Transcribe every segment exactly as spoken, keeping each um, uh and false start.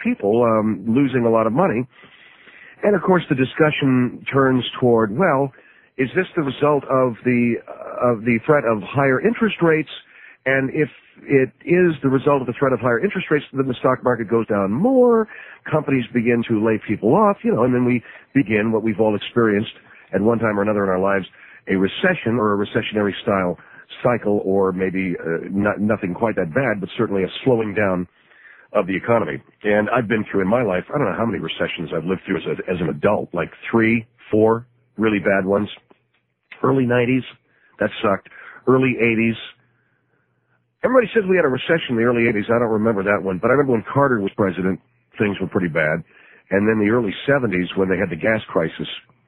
people um, losing a lot of money. And, of course, the discussion turns toward, well, is this the result of the uh, of the threat of higher interest rates? And if it is the result of the threat of higher interest rates, then the stock market goes down more, companies begin to lay people off, you know, and then we begin what we've all experienced at one time or another in our lives, a recession or a recessionary style cycle, or maybe uh, not, nothing quite that bad, but certainly a slowing down of the economy. And I've been through in my life, I don't know how many recessions I've lived through as, a, as an adult, like three, four really bad ones. Early nineties, that sucked. Early eighties. Everybody says we had a recession in the early eighties. I don't remember that one, but I remember when Carter was president, things were pretty bad. And then the early seventies when they had the gas crisis.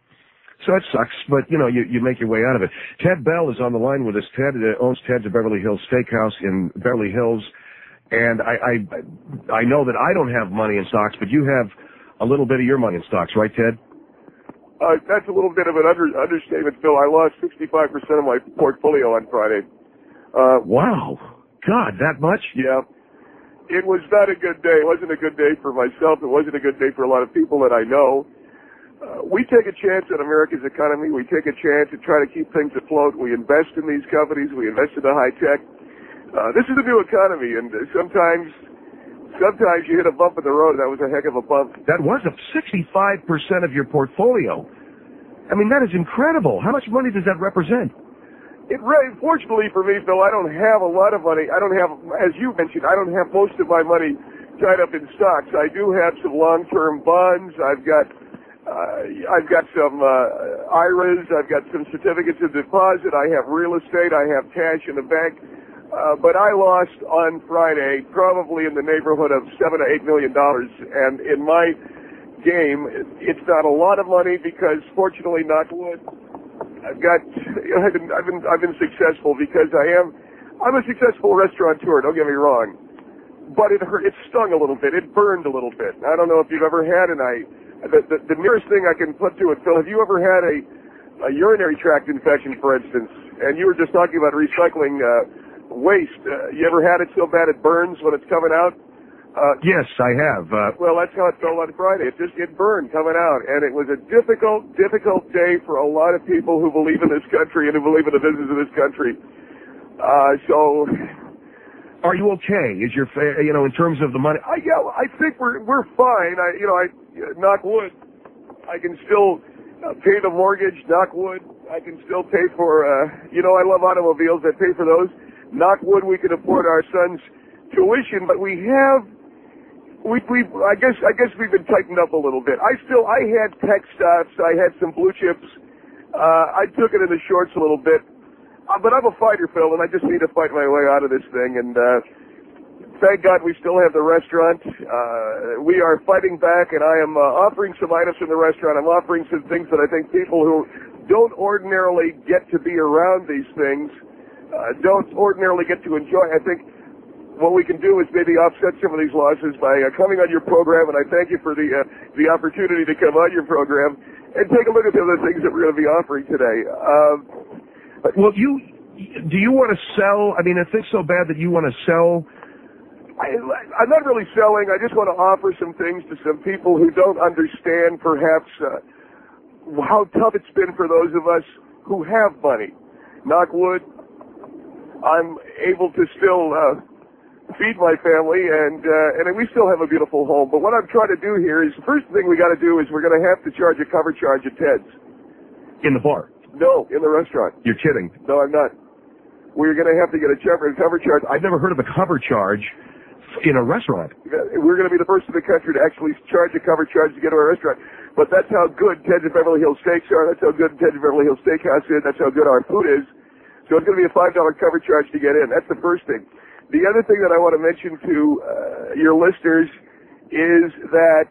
So it sucks, but, you know, you, you make your way out of it. Ted Bell is on the line with us. Ted uh, owns Ted's Beverly Hills Steakhouse in Beverly Hills. And I, I, I know that I don't have money in stocks, but you have a little bit of your money in stocks, right, Ted? Uh, that's a little bit of an under, understatement, Phil. I lost sixty-five percent of my portfolio on Friday. Uh, wow. God, that much? Yeah. It was not a good day. It wasn't a good day for myself. It wasn't a good day for a lot of people that I know. Uh, we take a chance on America's economy. We take a chance to try to keep things afloat. We invest in these companies. We invest in the high tech. Uh, this is a new economy, and sometimes, sometimes you hit a bump in the road. That was a heck of a bump. That was a sixty-five percent of your portfolio. I mean, that is incredible. How much money does that represent? It really, fortunately for me, Phil, I don't have a lot of money. I don't have, as you mentioned, I don't have most of my money tied up in stocks. I do have some long-term bonds. I've got, uh, I've got some uh, I R As. I've got some certificates of deposit. I have real estate. I have cash in the bank. Uh, but I lost on Friday probably in the neighborhood of seven to eight million dollars, and in my game, it's not a lot of money because, fortunately, knock wood, I've got, you know, I've been, I've been, I've been successful because I am, I'm a successful restaurateur. Don't get me wrong, but it hurt, it stung a little bit, it burned a little bit. I don't know if you've ever had, and I, the, the, the nearest thing I can put to it, Phil, have you ever had a, a urinary tract infection, for instance? And you were just talking about recycling. Uh, Waste. Uh, you ever had it so bad it burns when it's coming out? Uh, yes, I have. Uh, well, that's how it felt on Friday. It just it burned coming out, and it was a difficult, difficult day for a lot of people who believe in this country and who believe in the business of this country. Uh, so, are you okay? Is your, you know, in terms of the money? I yeah, I think we're we're fine. I, you know, I knock wood. I can still uh, pay the mortgage. Knock wood. I can still pay for. Uh, you know, I love automobiles. I pay for those. Knock wood, we can afford our son's tuition, but we have, we, we, I guess, I guess we've been tightened up a little bit. I still, I had tech stocks, I had some blue chips, uh, I took it in the shorts a little bit, uh, but I'm a fighter, Phil, and I just need to fight my way out of this thing, and, uh, thank God we still have the restaurant. Uh, we are fighting back, and I am, uh, offering some items from the restaurant. I'm offering some things that I think people who don't ordinarily get to be around these things Uh, don't ordinarily get to enjoy. I think what we can do is maybe offset some of these losses by uh, coming on your program, and I thank you for the uh, the opportunity to come on your program and take a look at the other things that we're going to be offering today. Uh, but, well, you do you want to sell? I mean, if it's so bad that you want to sell? I, I'm not really selling. I just want to offer some things to some people who don't understand, perhaps, uh, how tough it's been for those of us who have money. Knock wood. I'm able to still uh, feed my family, and uh, and we still have a beautiful home. But what I'm trying to do here is the first thing we got to do is we're going to have to charge a cover charge at Ted's. In the bar? No, in the restaurant. You're kidding? No, I'm not. We're going to have to get a cover charge. I've never heard of a cover charge in a restaurant. We're going to be the first in the country to actually charge a cover charge to get to our restaurant. But that's how good Ted's at Beverly Hills Steaks are. That's how good Ted's at Beverly Hills Steakhouse is. That's how good our food is. So it's going to be a five dollar cover charge to get in. That's the first thing. The other thing that I want to mention to uh, your listeners is that,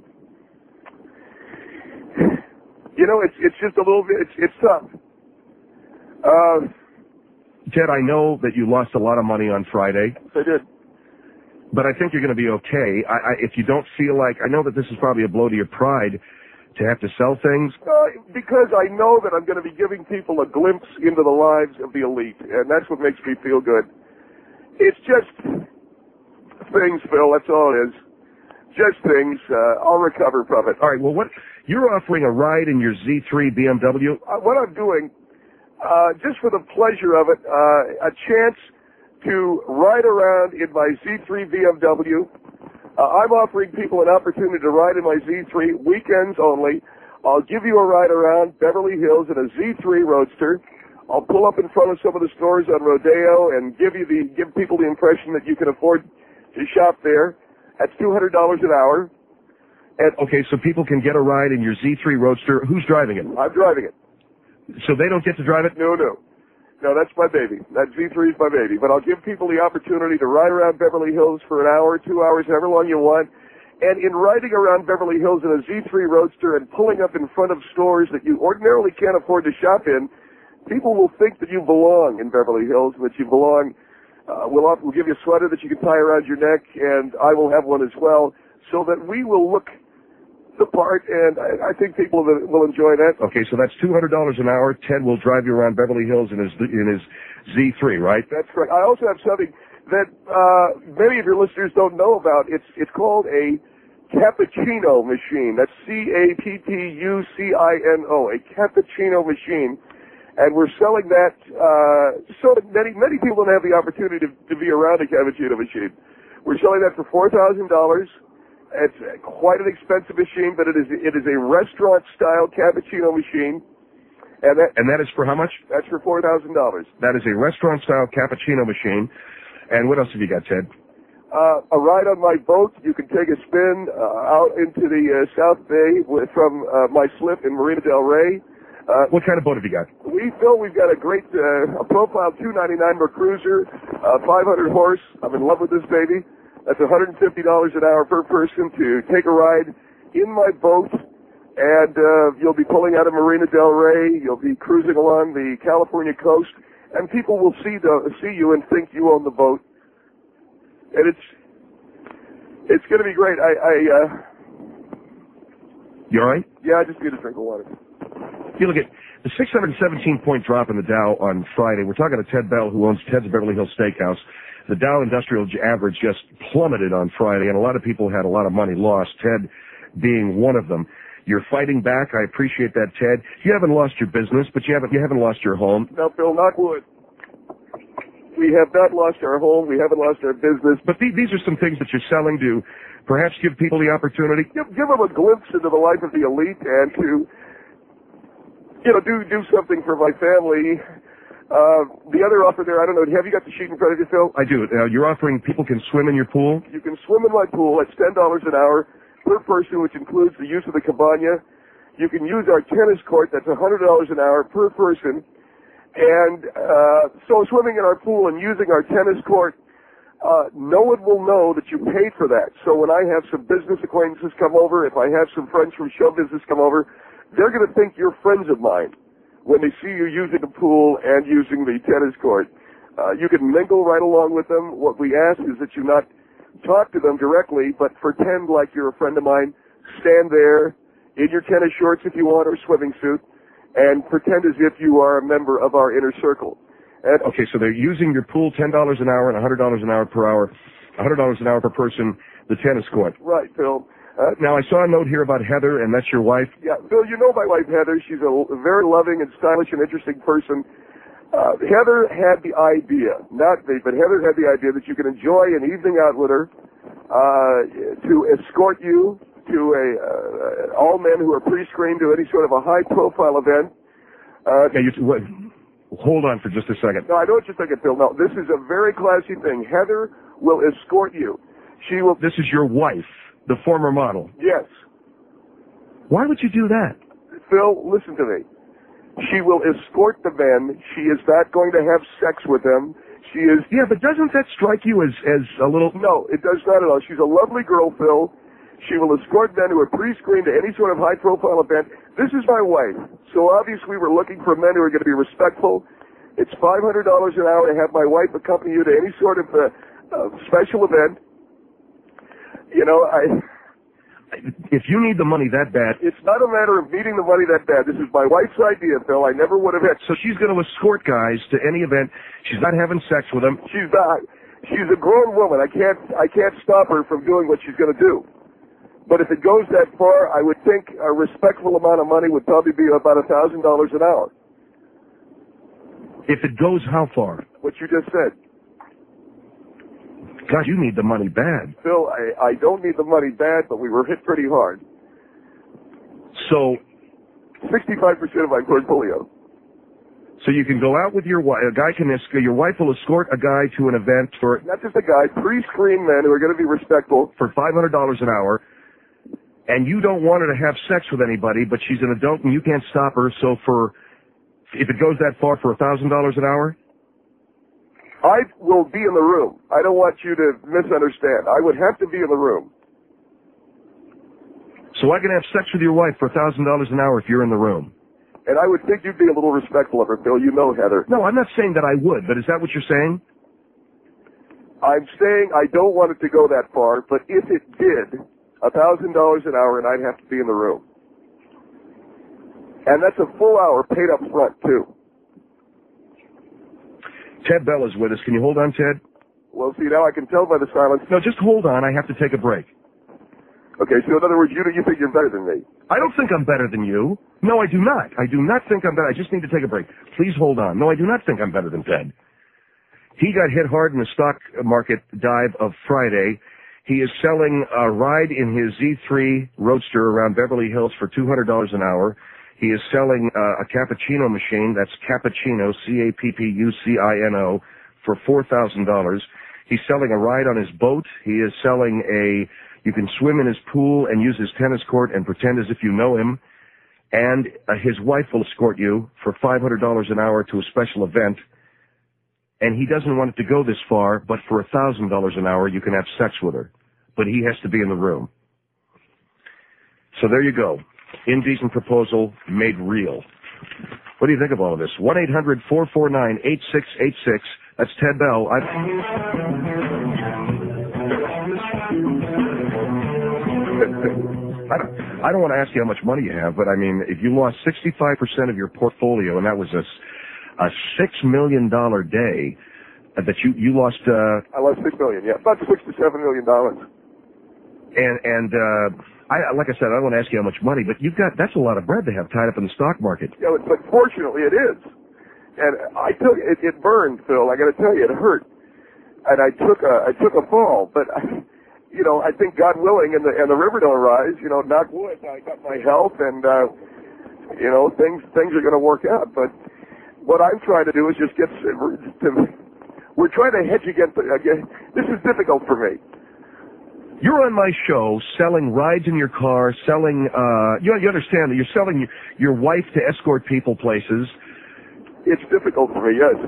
you know, it's it's just a little bit, it's, it's tough. Uh, Ted, I know that you lost a lot of money on Friday. I did. But I think you're going to be okay. I, I, if you don't feel like, I know that this is probably a blow to your pride to have to sell things? Uh, because I know that I'm going to be giving people a glimpse into the lives of the elite, and that's what makes me feel good. It's just things, Phil, that's all it is. just things. Uh, I'll recover from it. All right, well, what you're offering a ride in your Z three B M W? Uh, what I'm doing, uh, just for the pleasure of it, uh, a chance to ride around in my Z three B M W. Uh, I'm offering people an opportunity to ride in my Z three weekends only. I'll give you a ride around Beverly Hills in a Z three Roadster. I'll pull up in front of some of the stores on Rodeo and give you the give people the impression that you can afford to shop there. That's two hundred dollars an hour. And okay, so people can get a ride in your Z three Roadster. Who's driving it? I'm driving it. So they don't get to drive it? No, no. No, that's my baby. That Z three is my baby. But I'll give people the opportunity to ride around Beverly Hills for an hour, two hours, however long you want. And in riding around Beverly Hills in a Z three Roadster and pulling up in front of stores that you ordinarily can't afford to shop in, people will think that you belong in Beverly Hills, that you belong. Uh, we'll, we'll give you a sweater that you can tie around your neck, and I will have one as well, so that we will look the part, and I, I think people will, will enjoy that. Okay, so that's two hundred dollars an hour. Ted will drive you around Beverly Hills in his in his Z three, right? That's correct. I also have something that uh, many of your listeners don't know about. It's it's called a cappuccino machine. That's C A P P U C I N O, a cappuccino machine. And we're selling that uh, so that many, many people don't have the opportunity to, to be around a cappuccino machine. We're selling that for four thousand dollars. It's quite an expensive machine, but it is it is a restaurant-style cappuccino machine. And that, and that is for how much? That's for four thousand dollars. That is a restaurant-style cappuccino machine. And what else have you got, Ted? Uh, a ride on my boat. You can take a spin uh, out into the uh, South Bay with, from uh, my slip in Marina Del Rey. Uh, what kind of boat have you got? We, Phil, we've got a great uh, a profile two ninety-nine Mercruiser, uh, five hundred horse. I'm in love with this baby. That's one hundred fifty dollars an hour per person to take a ride in my boat, and uh, you'll be pulling out of Marina Del Rey. You'll be cruising along the California coast, and people will see the, see you and think you own the boat. And it's it's going to be great. I, I uh, you all right? Yeah, I just need a drink of water. You look at the six hundred seventeen point drop in the Dow on Friday. We're talking to Ted Bell, who owns Ted's Beverly Hills Steakhouse. The Dow Industrial Average just plummeted on Friday, and a lot of people had a lot of money lost, Ted being one of them. You're fighting back. I appreciate that, Ted. You haven't lost your business, but you haven't you haven't lost your home. No, Phil, knock wood. We have not lost our home. We haven't lost our business. But th- these are some things that you're selling to perhaps give people the opportunity. Give, give them a glimpse into the life of the elite and to, you know, do do something for my family. Uh, the other offer there, I don't know, have you got the sheet in front of you, Phil? I do. Uh, you're offering people can swim in your pool? You can swim in my pool. It's ten dollars an hour per person, which includes the use of the cabana. You can use our tennis court. That's one hundred dollars an hour per person. And uh, so swimming in our pool and using our tennis court, uh, no one will know that you paid for that. So when I have some business acquaintances come over, if I have some friends from show business come over, they're going to think you're friends of mine when they see you using the pool and using the tennis court. Uh, you can mingle right along with them. What we ask is that you not talk to them directly, but pretend like you're a friend of mine. Stand there in your tennis shorts if you want, or swimming suit, and pretend as if you are a member of our inner circle. And okay, so they're using your pool ten dollars an hour and one hundred dollars an hour per hour, one hundred dollars an hour per person, the tennis court. Right, Phil. Uh, now, I saw a note here about Heather, and that's your wife. Yeah, Phil, you know my wife, Heather. She's a, a very loving and stylish and interesting person. Uh, Heather had the idea, not me, but Heather had the idea that you can enjoy an evening out with her, uh, to escort you to a, uh, all men who are pre-screened to any sort of a high-profile event. Uh, yeah, you, what, hold on for just a second. No, I know what you're thinking, Phil. No, this is a very classy thing. Heather will escort you. She will. This is your wife, the former model. Yes. Why would you do that? Phil, listen to me. She will escort the men. She is not going to have sex with them. She is... Yeah, but doesn't that strike you as, as a little... No, it does not at all. She's a lovely girl, Phil. She will escort men who are pre-screened to any sort of high-profile event. This is my wife. So obviously we're looking for men who are going to be respectful. It's five hundred dollars an hour to have my wife accompany you to any sort of uh, uh, special event. You know, I... If you need the money that bad... It's not a matter of needing the money that bad. This is my wife's idea, Phil. I never would have had... So she's going to escort guys to any event. She's not having sex with them. She's not. She's a grown woman. I can't I can't stop her from doing what she's going to do. But if it goes that far, I would think a respectful amount of money would probably be about a thousand dollars an hour. If it goes how far? What you just said. God, you need the money bad. Phil, I, I don't need the money bad, but we were hit pretty hard. So, sixty-five percent of my portfolio. So you can go out with your wife, a guy can, your wife will escort a guy to an event for... Not just a guy, pre-screened men who are going to be respectful. For five hundred dollars an hour, and you don't want her to have sex with anybody, but she's an adult and you can't stop her, so for, if it goes that far, for one thousand dollars an hour? I will be in the room. I don't want you to misunderstand. I would have to be in the room. So I can have sex with your wife for one thousand dollars an hour if you're in the room? And I would think you'd be a little respectful of her, Phil. You know Heather. No, I'm not saying that I would, but is that what you're saying? I'm saying I don't want it to go that far, but if it did, one thousand dollars an hour and I'd have to be in the room. And that's a full hour paid up front, too. Ted Bell is with us. Can you hold on, Ted? Well, see, now I can tell by the silence. No, just hold on. I have to take a break. Okay, so in other words, you you think you're better than me? I don't think I'm better than you. No, I do not. I do not think I'm better. I just need to take a break. Please hold on. No, I do not think I'm better than Ted. He got hit hard in the stock market dive of Friday. He is selling a ride in his Z three Roadster around Beverly Hills for two hundred dollars an hour. He is selling uh, a cappuccino machine, that's Cappuccino, C A P P U C I N O, for four thousand dollars. He's selling a ride on his boat. He is selling a, you can swim in his pool and use his tennis court and pretend as if you know him. And uh, his wife will escort you for five hundred dollars an hour to a special event. And he doesn't want it to go this far, but for one thousand dollars an hour, you can have sex with her. But he has to be in the room. So there you go. Indecent proposal made real. What do you think of all of this? one eight hundred four four nine eight six eight six. That's Ted Bell. I, I, don't, I don't want to ask you how much money you have, but I mean, if you lost sixty-five percent of your portfolio, and that was a, a six million dollars day, uh, that you, you lost... Uh, I lost six million dollars, yeah. About six to seven million dollars. And, and, uh, I, like I said, I don't want to ask you how much money, but you've got, that's a lot of bread to have tied up in the stock market. Yeah, but fortunately it is. And I took, it, it burned, Phil. I gotta tell you, it hurt. And I took a, I took a fall, but I, you know, I think God willing and the, and the river don't rise, you know, knock wood, I got my health and, uh, you know, things, things are gonna work out. But what I'm trying to do is just get, to, we're trying to hedge against, again, this is difficult for me. You're on my show selling rides in your car, selling, uh, you, you understand that you're selling your, your wife to escort people places. It's difficult for me, yes.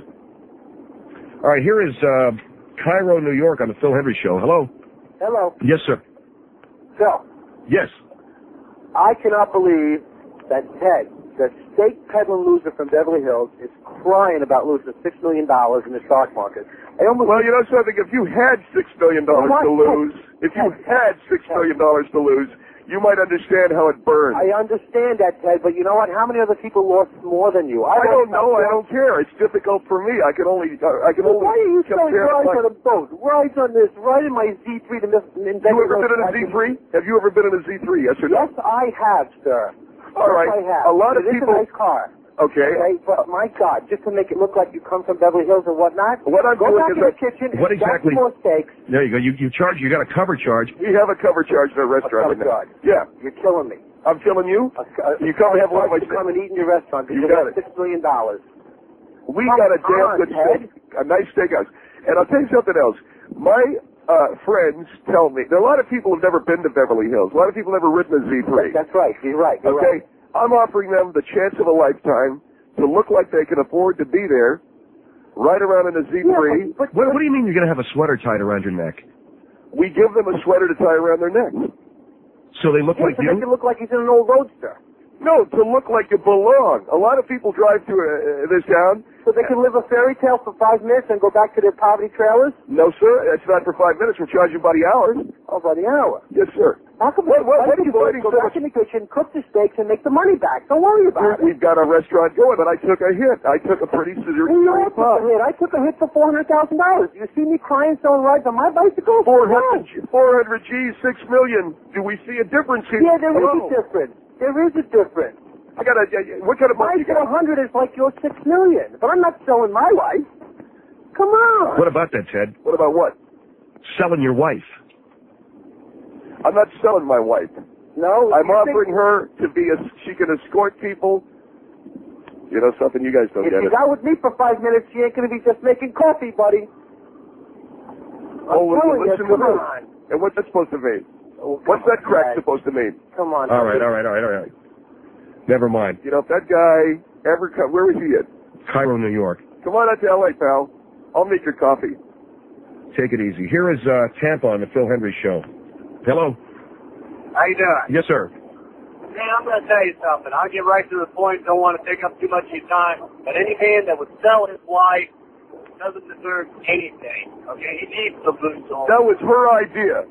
All right, here is, uh, Cairo, New York on the Phil Hendry Show. Hello? Hello. Yes, sir. Phil. Yes. I cannot believe that Ted, the steak peddling loser from Beverly Hills, is crying about losing six million dollars in the stock market. I almost well, you know something, if you had six million dollars well, to lose, Ted, if you Ted, had six million dollars to lose, you might understand how it burned. I understand that, Ted, but you know what? How many other people lost more than you? I, I don't know. I don't care. It's difficult for me. I can only, uh, I can well, only why are you selling rides my... on a boat? Rides on this, right in my Z three to Miss You ever been in a Z three? Have you ever been in a Z three? Yes or no? Yes, I have, sir. All yes, right. I have. A lot of it people. It is a nice car. Okay. Okay, but my God, just to make it look like you come from Beverly Hills and whatnot, what I'm go doing back is to the I, kitchen what and exactly, more steaks. There you go. You, you charge, you got a cover charge. We have a cover charge in our restaurant. A cover charge. Yeah. You're killing me. I'm killing you? A, a, you come and have one of my steaks. come and eat in your restaurant because you you got got it. six million dollars. We Come got a damn on, good Ted. steak. A nice steakhouse. And I'll tell you something else. My uh, friends tell me, there are a lot of people who've never been to Beverly Hills. A lot of people have never ridden a Z three. That's right. You're right. You're okay? Right. I'm offering them the chance of a lifetime to look like they can afford to be there, ride around in a Z three. Yeah, but, but, what, what do you mean you're going to have a sweater tied around your neck? We give them a sweater to tie around their neck. So they look yeah, like to you? make it look like he's in an old roadster. No, to look like you belong. A lot of people drive through uh, this town. So they can live a fairy tale for five minutes and go back to their poverty trailers? No, sir. That's not for five minutes. We'll charge you by the hour. Oh, by the hour. Yes, sir. How come what, what, what are you fighting go so back much? in the kitchen, cook the steaks, and make the money back? Don't worry about We're, it. We've got our restaurant going, but I took a hit. I took a pretty severe You know, I serious took a hit. I took a hit for four hundred thousand dollars. You see me crying selling rides on my bicycle? four hundred G's, six million. Do we see a difference here? Yeah, there Hello? is a difference. There is a difference. I got a. Uh, what kind of money I you said got? a hundred is like your six million, but I'm not selling my wife. Come on. What about that, Ted? What about what? Selling your wife. I'm not selling my wife. No. I'm you offering think, her to be a. She can escort people. You know something? You guys don't If get you it. got with me for five minutes, she ain't gonna be just making coffee, buddy. Oh, I'm telling listen you, to come this. on. And what's that supposed to mean? Oh, What's come that on, crack Dad. supposed to mean? Come on. All right, all right, all right, all right. Never mind. You know, if that guy ever come, where was he at? Cairo, New York. Come on out to L A, pal. I'll make your coffee. Take it easy. Here is uh, Tampa on the Phil Hendry Show. Hello. How you doing? Yes, sir. Man, I'm going to tell you something. I'll get right to the point. Don't want to take up too much of your time. But any man that would sell his wife doesn't deserve anything. Okay? He needs the blue soul. That was her idea.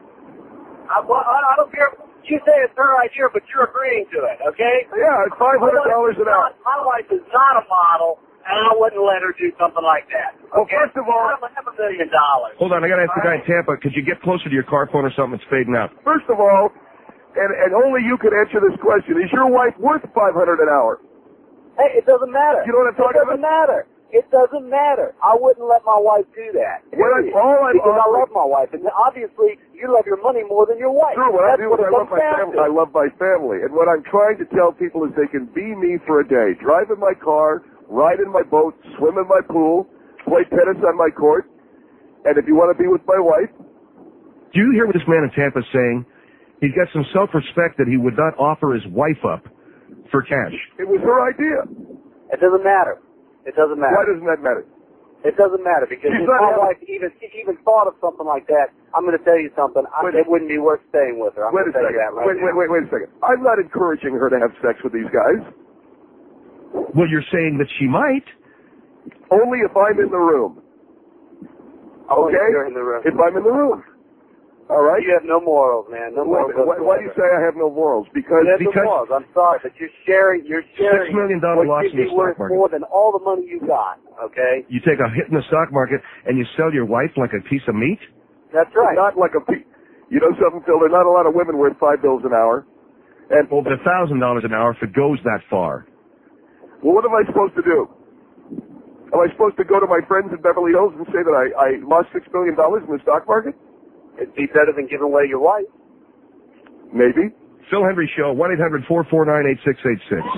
I, well, I, I don't care. You say it's her idea, but you're agreeing to it. Okay? Yeah, it's five hundred dollars an hour. My wife is not a model, and I wouldn't let her do something like that. Well, Okay? first of all- I don't have a million dollars. Hold on, I got to ask the guy in Tampa. Could you get closer to your car phone or something? It's fading out. First of all, and, and only you can answer this question, is your wife worth five hundred an hour? Hey, it doesn't matter. You know what I'm talking It doesn't matter. It doesn't matter. I wouldn't let my wife do that. What I- Period. all I'm because I offering- love my wife, and obviously you love your money more than your wife. True, what I That's do what is it I love comes my down family. to. I love my family. And what I'm trying to tell people is they can be me for a day. Drive in my car, ride in my boat, swim in my pool, play tennis on my court. And if you want to be with my wife, Do you hear what this man in Tampa is saying? He's got some self-respect that he would not offer his wife up for cash. it was her idea. It doesn't matter. It doesn't matter. Why doesn't that matter? It doesn't matter because She's if not my having- wife even even thought of something like that, I'm going to tell you something. I, Wait- it wouldn't be worth staying with her. I'm Wait a going to tell second. you that right Wait, now. wait, wait, wait a second. I'm not encouraging her to have sex with these guys. Well, you're saying that she might. Only if I'm in the room. Oh, Okay? you're in the room. If I'm in the room. All right? You have no morals, man. No Why, morals. why, why do you say I have no morals? Because You have no because- morals. I'm sorry, but you're sharing. You're sharing. Six million dollar what loss should in the be stock worth market. more than all the money you got. Okay, You take a hit in the stock market and you sell your wife like a piece of meat? that's right. not like a pe- you know something, Phil? There are not a lot of women worth five bills an hour. And Well, a thousand dollars an hour if it goes that far. well, what am I supposed to do? Am I supposed to go to my friends in Beverly Hills and say that I, I lost six million dollars in the stock market? It'd be better than giving away your wife. Maybe. Phil Hendry Show, one eight hundred four four nine eight six eight six.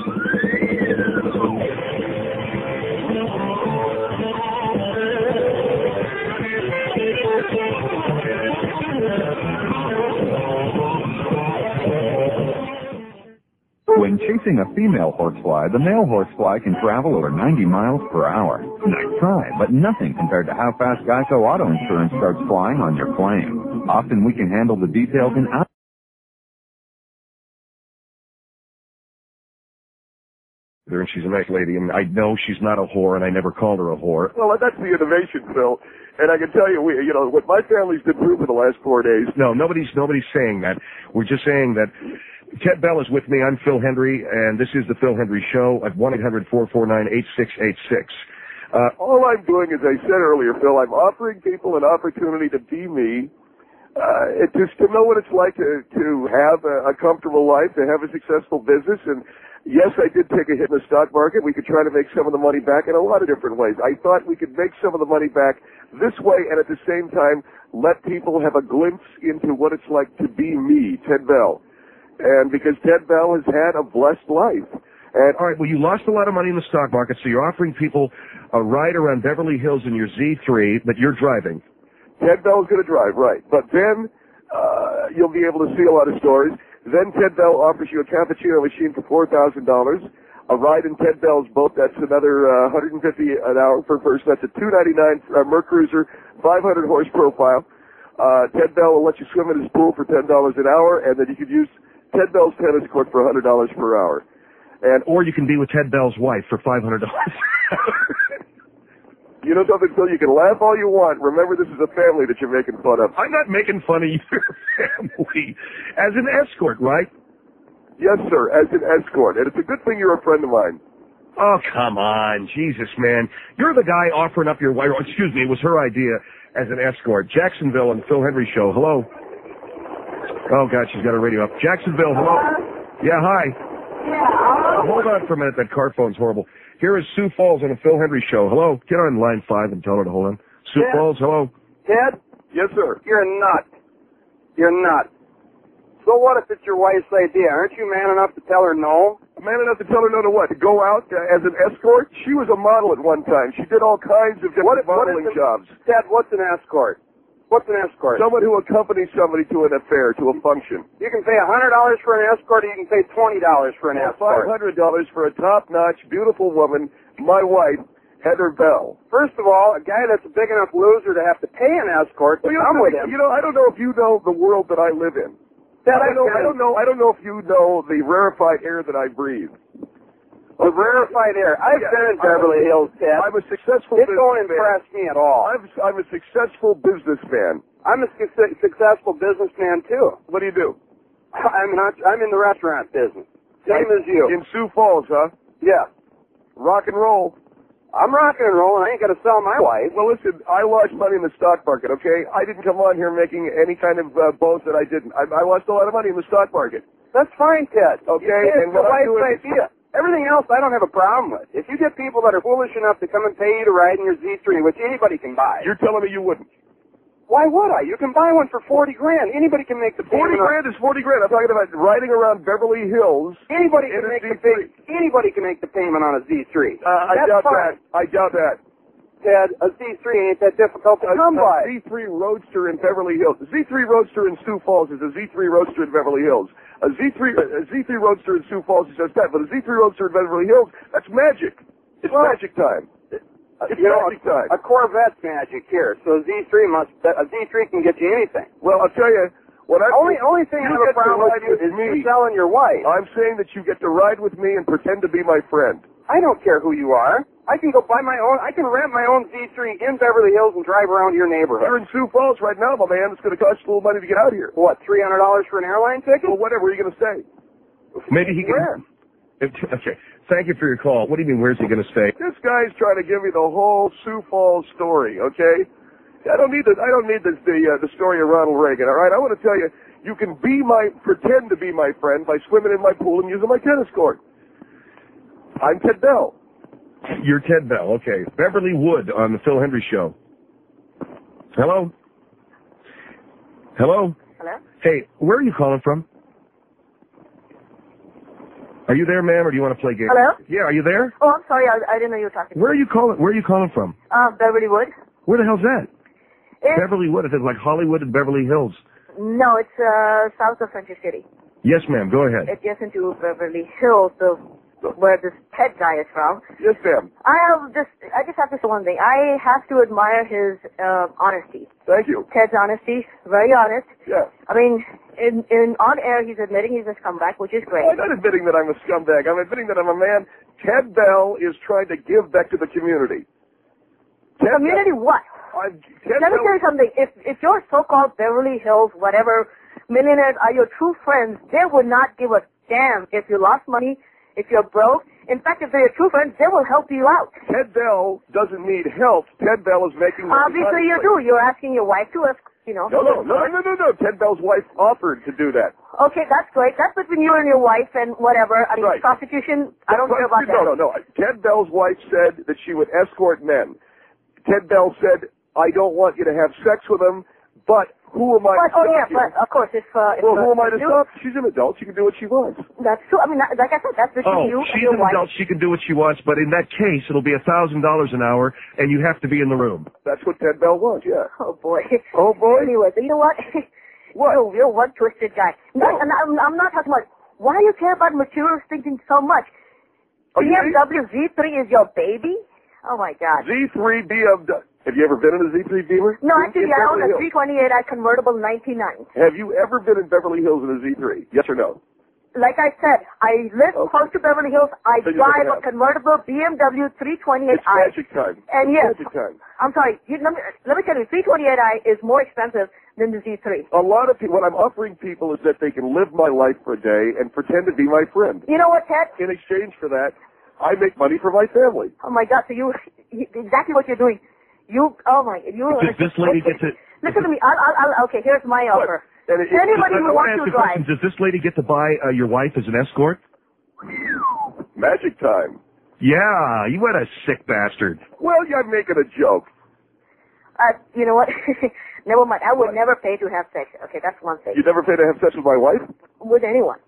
When chasing a female horsefly, the male horsefly can travel over ninety miles per hour. Nice try, but nothing compared to how fast Geico Auto Insurance starts flying on your claim. Often we can handle the details in hours. And she's a nice lady, and I know she's not a whore, and I never called her a whore. Well, that's the innovation, Phil. And I can tell you, we, you know, what my family's been through for the last four days. No, nobody's nobody's saying that. We're just saying that Ted Bell is with me. I'm Phil Hendry, and this is the Phil Hendry Show at one eight hundred four four nine eight six eight six. Uh, All I'm doing, as I said earlier, Phil, I'm offering people an opportunity to be me, uh, and just to know what it's like to, to have a, a comfortable life, to have a successful business. And yes, I did take a hit in the stock market. We could try to make some of the money back in a lot of different ways. I thought we could make some of the money back this way, and at the same time, let people have a glimpse into what it's like to be me, Ted Bell. And because Ted Bell has had a blessed life. And all right, well, you lost a lot of money in the stock market, so you're offering people a ride around Beverly Hills in your Z three, but you're driving. Ted Bell's going to drive, right. But then uh, you'll be able to see a lot of stories. Then Ted Bell offers you a cappuccino machine for four thousand dollars. A ride in Ted Bell's boat, that's another uh, one hundred fifty dollars an hour per person. That's a two ninety-nine uh, Mercruiser, five hundred horse profile. Uh, Ted Bell will let you swim in his pool for ten dollars an hour, and then you could use Ted Bell's tennis court for one hundred dollars per hour. And Or you can be with Ted Bell's wife for five hundred dollars. You know something, Phil? You can laugh all you want. Remember, this is a family that you're making fun of. I'm not making fun of your family. As an escort, right? Yes, sir, as an escort. And it's a good thing you're a friend of mine. Oh, come on. Jesus, man. You're the guy offering up your wife. Oh, excuse me, it was her idea as an escort. Jacksonville on the Phil Henry Show. Hello. Oh, God, she's got her radio up. Jacksonville, hello. Yeah, hi. Yeah. Hold on for a minute. That car phone's horrible. Here is Sioux Falls on the Phil Henry Show. Hello. Get on line five and tell her to hold on. Sioux Ted? Falls, hello. Ted, Yes, sir. you're a nut. You're not. So what if it's your wife's idea? Aren't you man enough to tell her no? Man enough to tell her no to what? To go out uh, as an escort? She was a model at one time. She did all kinds of different What, what is modeling the- jobs. Ted, what's an escort? What's an escort? Someone who accompanies somebody to an affair, to a function. You can pay one hundred dollars for an escort, or you can pay twenty dollars for an Five escort. hundred dollars for a top-notch, beautiful woman, my wife, Heather Bell. First of all, a guy that's a big enough loser to have to pay an escort to Well, you come know, with him. You know, I don't know if you know the world that I live in. Ted, I don't know. I've I don't know. I don't know if you know the rarefied air that I breathe. The rarefied air. I've Yeah, been in I'm Beverly a- Hills, Ted. I'm a successful It don't businessman. impress me at all. I'm, I'm a successful businessman. I'm a su- successful businessman too. What do you do? I'm not. I'm in the restaurant business. Same as you. In Sioux Falls, huh? Yeah. Rock and roll. I'm rocking and rolling. I ain't gonna sell my wife. Well, listen, I lost money in the stock market, okay? I didn't come on here making any kind of uh, boast that I didn't. I, I lost a lot of money in the stock market. That's fine, Ted. Okay, It's and the what I'm wife's doing- idea. Everything else I don't have a problem with. If you get people that are foolish enough to come and pay you to ride in your Z three, which anybody can buy, You're telling me you wouldn't? why would I? You can buy one for forty grand. Anybody can make the Forty payment on- grand is forty grand. I'm talking about riding around Beverly Hills. Anybody in can a make the Z pay- three. Anybody can make the payment on a Z three. Uh, I That's doubt fine. that. I doubt that. Ted, a Z three ain't that difficult to A, come a by. Z three Roadster in Beverly Hills. A Z three Roadster in Sioux Falls is a Z three Roadster in Beverly Hills. A Z three a Z three Roadster in Sioux Falls is just that, but a Z three Roadster in Beverly Hills, that's magic. It's Well, magic time. It's you know, magic time. a Corvette's magic here, so a Z three must. A Z three can get you anything. Well, I'll tell you, what I Only only thing I you have a get to problem ride with you is with me. you selling your wife. I'm saying that you get to ride with me and pretend to be my friend. I don't care who you are. I can go buy my own. I can rent my own Z three in Beverly Hills and drive around your neighborhood. You're in Sioux Falls right now, my man. It's going to cost you a little money to get out here. What, three hundred dollars for an airline ticket? Well, whatever are you going to say? Maybe he Where? can... If, okay. Thank you for your call. What do you mean, where's he going to stay? This guy's trying to give me the whole Sioux Falls story, okay? I don't need the I don't need the the, uh, the story of Ronald Reagan, all right? I want to tell you, you can be my pretend to be my friend by swimming in my pool and using my tennis court. I'm Ted Bell. You're Ted Bell. Okay. Beverly Wood on the Phil Henry Show. Hello? Hello? Hello? Hey, where are you calling from? Are you there, ma'am, or do you want to play games? Hello? Yeah, are you there? Oh, I'm sorry. I, I didn't know you were talking. Where are you calling? Where are you calling from? Uh, Beverly Wood. Where the hell's that? It's, Beverly Wood. It is like Hollywood and Beverly Hills. no, it's uh, south of Center City. Yes, ma'am. Go ahead. It gets into Beverly Hills, the where this Ted guy is from. Yes, ma'am. I have just, I just have to say one thing. I have to admire his uh, honesty. Thank you. Ted's honesty, very honest. Yeah. I mean, in, in on air, he's admitting he's a scomeback, which is great. I'm not admitting that I'm a scumbag. I'm admitting that I'm a man. Ted Bell is trying to give back to the community. Ted Community what? Bell, I'm, Ted Let me Bell, tell you something. If if your so-called Beverly Hills, whatever, millionaires are your true friends, they would not give a damn if you lost money, if you're broke. In fact, if they're your true friends, they will help you out. Ted Bell doesn't need help. Ted Bell is making money. Obviously, you do. You're asking your wife to, you know. No, no, no, no, no, no. Ted Bell's wife offered to do that. Okay, that's great. That's between you and your wife and whatever. I mean, Right. prostitution, I don't care about that. No, no, no. Ted Bell's wife said that she would escort men. Ted Bell said, I don't want you to have sex with them, but who am I But, to oh, yeah, stop you? but, of course, if... Uh, if Well, uh, who am I to you- stop? She's an adult. She can do what she wants. That's true. I mean, that- like I said, that's between Oh, you and she's your an wife. adult. She can do what she wants, but in that case, it'll be a thousand dollars an hour, and you have to be in the room. That's what Ted Bell wants, yeah. Oh, boy. Oh, boy. Anyway, you know what? What? You're, you're one twisted guy. No, No. and I'm, I'm not talking about... Why do you care about material thinking so much? Are you B M W Z three is your baby? Oh, my God. Z three B M W. Have you ever been in a Z three Beamer? No, In- actually, in I own Beverly a Hills. three twenty-eight I convertible ninety-nine. Have you ever been in Beverly Hills in a Z three? Yes or no? like I said, I live Okay. close to Beverly Hills. I So you drive live a in convertible B M W three twenty-eight It's i. magic time. And It's yes, magic time. I'm sorry. You, let, me, let me tell you, three twenty-eight i is more expensive than the Z three. A lot of people, what I'm offering people is that they can live my life for a day and pretend to be my friend. You know what, Ted? In exchange for that, I make money for my family. Oh my God! So you, you exactly what you're doing. You, oh my, you. Does this lady get to? Listen to me. I'll, I'll, I'll, okay, here's my offer. And it, Anybody I who want wants to ask to you a question. drive. Does this lady get to buy uh, your wife as an escort? magic time. Yeah, you what a sick bastard. Well, you're making a joke. Uh, you know what? Never mind. I would never pay to have sex. Okay, that's one thing. You never pay to have sex with my wife? With anyone.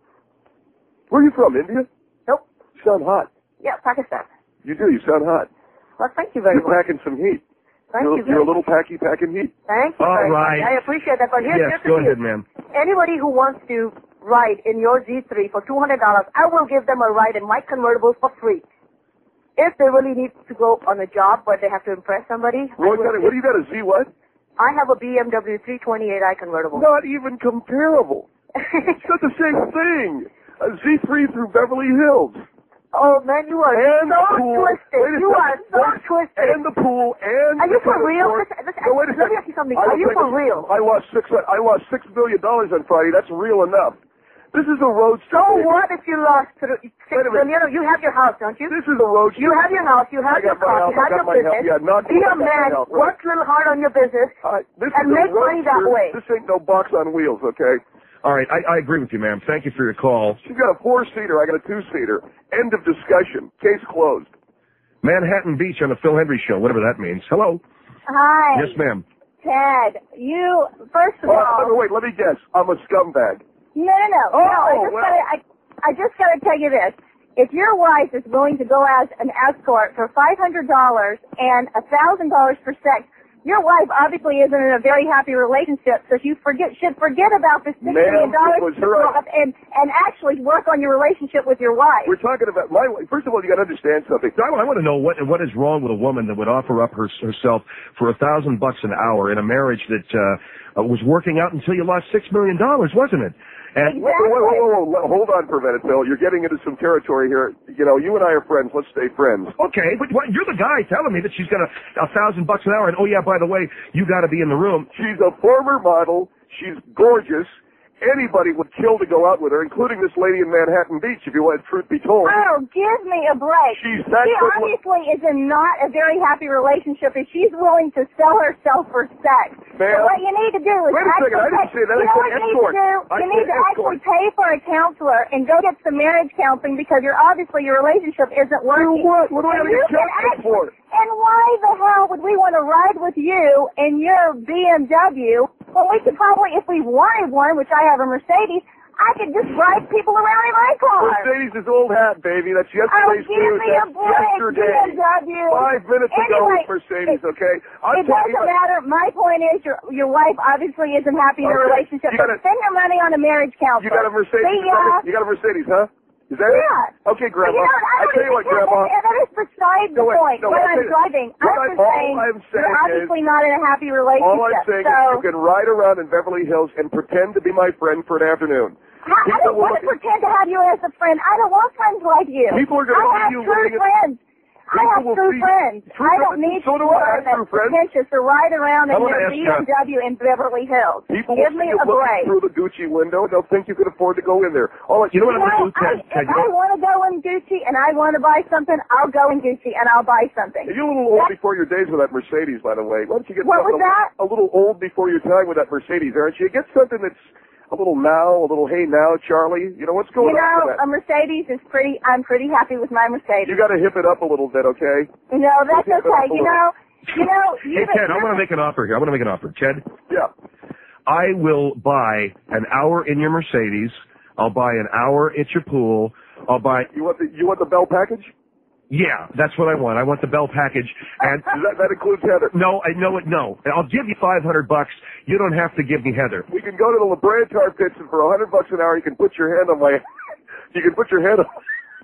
Where are you from, India? Nope. You sound hot. Yeah, Pakistan. You do. You sound hot. Well, thank you very You're much. packing some heat. Thank you're, you. you're a very little packy packing heat. Thank you All very right. much. I appreciate that. But here's, Yes, here's the go deal. ahead, ma'am. Anybody who wants to ride in your Z three for two hundred dollars, I will give them a ride in my convertible for free. If they really need to go on a job but they have to impress somebody, I What, will got, what do you got, a Z what? I have a B M W three twenty-eight i convertible. Not even comparable. It's not the same thing. A Z three through Beverly Hills. Oh man, you are And so the pool. twisted. Wait a You are second. so Wait. twisted. And the pool and Are you the for tennis real? court. Listen, listen, No, wait a let me second. ask you something. I Are will you take for a- real? I lost six. I lost six million dollars on Friday. That's real enough. This is a roadster. So baby. what if you lost th- six Wait a minute. million? You have your house, don't you? This is a roadster. You have your house, you have I your got my car, house, you I have got your my business. health. Yeah, not Be I a got my man, health, right. work a little hard on your business, Uh, this and is a make money that roadster. way. This ain't no box on wheels, okay? All right, I, I agree with you, ma'am. Thank you for your call. She's got a four-seater. I got a two-seater. End of discussion. Case closed. Manhattan Beach on the Phil Hendry Show, whatever that means. Hello. Hi, Yes, ma'am. Ted. You, first of Oh, all, wait, let me guess. I'm a scumbag. no, no, no. Oh, no I just well. gotta, I, I just gotta tell you this. If your wife is willing to go as an escort for five hundred dollars and a thousand dollars for sex, your wife obviously isn't in a very happy relationship, so you forget should forget about this six Ma'am, million dollars it was her- and and actually work on your relationship with your wife. We're talking about my. First of all, you got to understand something. I, I want to know what what is wrong with a woman that would offer up her, herself for a thousand bucks an hour in a marriage that uh, uh, was working out until you lost six million dollars, wasn't it? And Whoa, whoa, whoa, whoa, whoa. Hold on for a minute, Bill. You're getting into some territory here. You know, you and I are friends. Let's stay friends. okay, but what, you're the guy telling me that she's got a, a thousand bucks an hour, and oh yeah, by the way, you got to be in the room. She's a former model. She's gorgeous. Anybody would kill to go out with her, including this lady in Manhattan Beach, if you want truth be told. Oh, give me a break. She's that She good look- obviously is in not a very happy relationship if she's willing to sell herself for sex. Ma'am. So what you need to do is Wait a second, actually I didn't pay- say that. You I know said what you need escort. to do? I you need said to actually escort. pay for a counselor and go get some marriage counseling because you're obviously your relationship isn't Do working. what? What do I And got to you get can counseling for? And why the hell would we want to ride with you in your B M W when we could probably, if we wanted one, which I have a Mercedes, I could just ride people around in my car. Mercedes is old hat, baby. That's Oh, yesterday's give news. me a That's break, yesterday. B M W. Five minutes ago Anyway, with Mercedes, it- okay? I'm It talking doesn't about... matter. My point is your your wife obviously isn't happy in a Okay, relationship. you gotta- But spend your money on a marriage counselor. You got a Mercedes? See Is that ya. it? You got a Mercedes, huh? Is that Yeah. it? Okay, But Grandma. you know, I, I tell you what, that- Grandma. That, that is beside the No, wait, point. no, when I'll I'm tell you- driving, what I'm I- just all saying I'm saying you're is- obviously not in a happy relationship. All I'm saying so, is you can ride around in Beverly Hills and pretend to be my friend for an afternoon. I, I People don't will want to look at- pretend to have you as a friend. I don't want friends like you. People are gonna I see have you true living in- friends. I People have will true see- friends. True I don't friends. need So do I. I someone have that's true friends. pretentious to ride around I in wanna your ask B you- M W in Beverly Hills. People Give will me see you a looking break. through the Gucci window and they'll think you can afford to go in there. All right, You know what You I'm know, going to do, Ted? I, Ted, if you I know- want to go in Gucci and I want to buy something, I'll go in Gucci and I'll buy something. You're a little old before your days with that Mercedes, by the way. Why don't you get What something was that? A, a little old before your time with that Mercedes, aren't you? Get something that's a little now, a little hey now, Charlie. You know what's going You on know, with that? a Mercedes is pretty. I'm pretty happy with my Mercedes. You got to hip it up a little bit, okay? No, that's Hip it up okay. a You little. know, you know, you Hey, Ted, I want to make an offer here. I want to make an offer. Ted, Yeah. I will buy an hour in your Mercedes. I'll buy an hour at your pool. I'll buy, You want the you want the Bell package? yeah, that's what I want. I want the Bell package. And Does that that includes Heather? no, I know it, no. I'll give you five hundred bucks. You don't have to give me Heather. We can go to the La Brea Tar Pits and for a hundred bucks an hour, you can put your hand on my. You can put your hand on.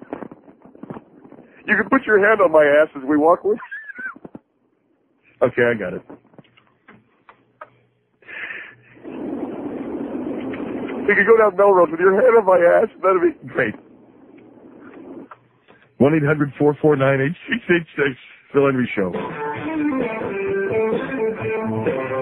You can put your hand on my ass as we walk with. Okay, I got it. We could go down Melrose with your head on my ass. That'd be great. one eight hundred four four nine eight six eight six. Phil Henry Show.